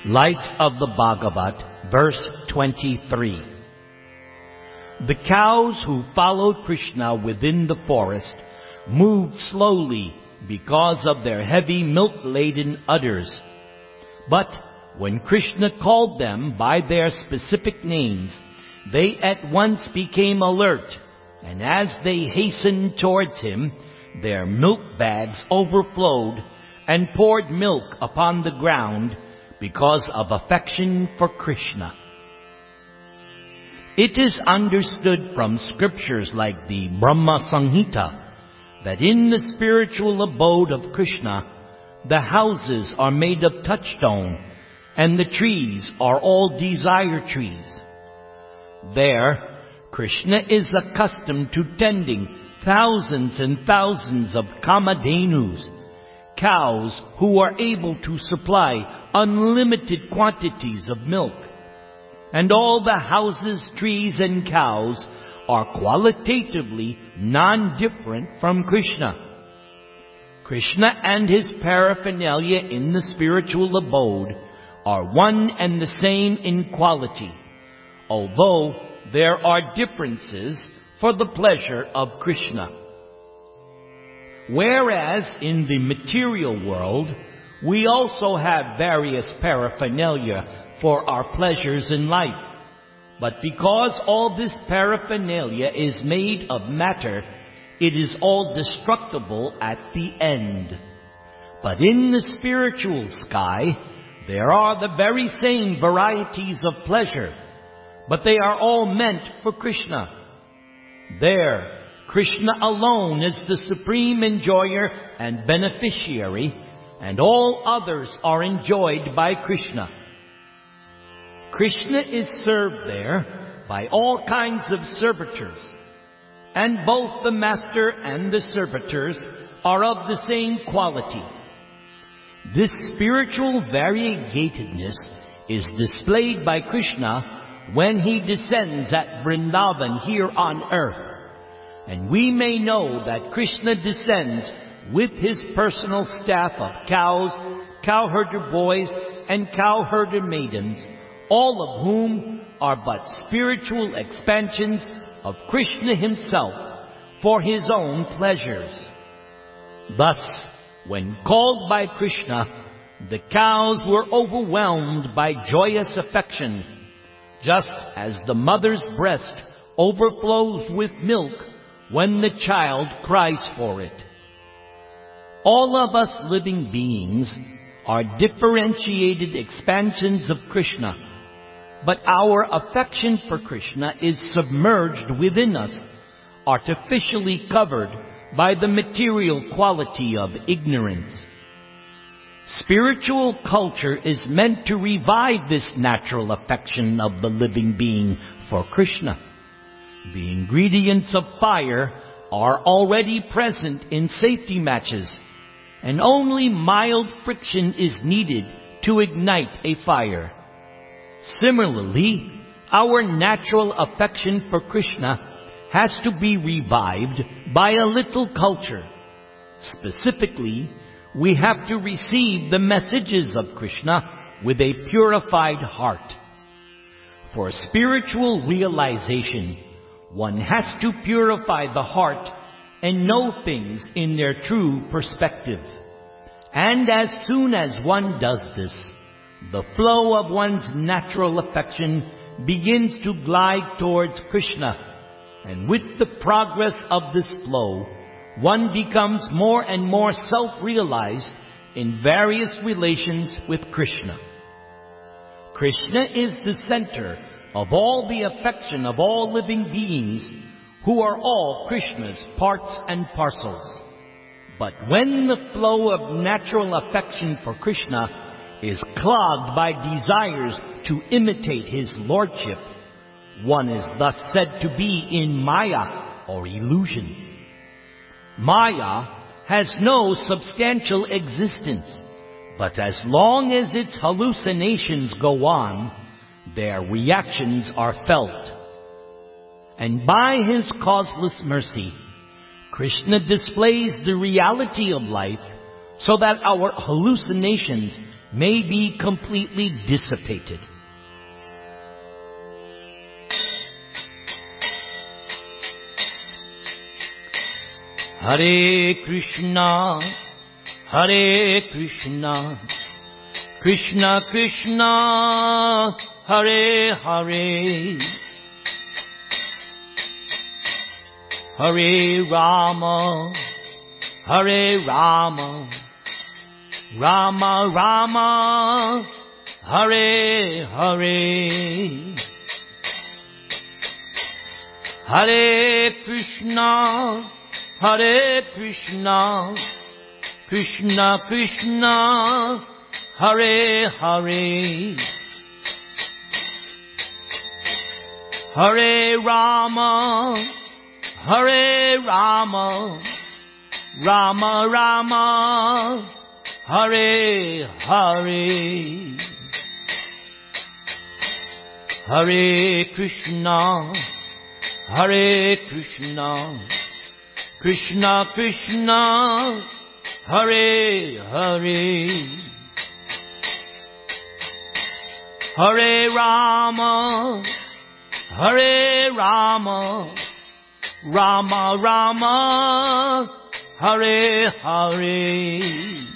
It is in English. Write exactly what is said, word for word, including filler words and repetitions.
Light of the Bhagavat, verse twenty-three. The cows who followed Krishna within the forest moved slowly because of their heavy milk-laden udders. But when Krishna called them by their specific names, they at once became alert, and as they hastened towards him, their milk bags overflowed and poured milk upon the ground because of affection for Krishna. It is understood from scriptures like the Brahma Samhita that in the spiritual abode of Krishna, the houses are made of touchstone and the trees are all desire trees. There, Krishna is accustomed to tending thousands and thousands of Kamadhenus, cows who are able to supply unlimited quantities of milk. And all the houses, trees, and cows are qualitatively non-different from Krishna. Krishna and his paraphernalia in the spiritual abode are one and the same in quality, although there are differences for the pleasure of Krishna. Whereas in the material world, we also have various paraphernalia for our pleasures in life. But because all this paraphernalia is made of matter, it is all destructible at the end. But in the spiritual sky, there are the very same varieties of pleasure, but they are all meant for Krishna. There, Krishna alone is the supreme enjoyer and beneficiary, and all others are enjoyed by Krishna. Krishna is served there by all kinds of servitors, and both the master and the servitors are of the same quality. This spiritual variegatedness is displayed by Krishna when he descends at Vrindavan here on earth. And we may know that Krishna descends with his personal staff of cows, cowherder boys, and cowherder maidens, all of whom are but spiritual expansions of Krishna himself for his own pleasures. Thus, when called by Krishna, the cows were overwhelmed by joyous affection, just as the mother's breast overflows with milk when the child cries for it. All of us living beings are differentiated expansions of Krishna, but our affection for Krishna is submerged within us, artificially covered by the material quality of ignorance. Spiritual culture is meant to revive this natural affection of the living being for Krishna. The ingredients of fire are already present in safety matches, and only mild friction is needed to ignite a fire. Similarly, our natural affection for Krishna has to be revived by a little culture. Specifically, we have to receive the messages of Krishna with a purified heart. For spiritual realization, one has to purify the heart and know things in their true perspective. And as soon as one does this, the flow of one's natural affection begins to glide towards Krishna. And with the progress of this flow, one becomes more and more self-realized in various relations with Krishna. Krishna is the center of all the affection of all living beings, who are all Krishna's parts and parcels. But when the flow of natural affection for Krishna is clogged by desires to imitate his lordship, one is thus said to be in Maya, or illusion. Maya has no substantial existence, but as long as its hallucinations go on, their reactions are felt. And by his causeless mercy, Krishna displays the reality of life so that our hallucinations may be completely dissipated. Hare Krishna, Hare Krishna, Krishna Krishna, Hare Hare, Hare Rama, Hare Rama, Rama Rama, Hare Hare, Hare Krishna, Hare Krishna, Krishna Krishna, Hare Hare, Hare Rama, Hare Rama, Rama Rama, Hare Hare, Hare Krishna, Hare Krishna, Krishna Krishna, Hare Hare, Hare Rama, Hare Rama, Rama Rama, Hare Hare.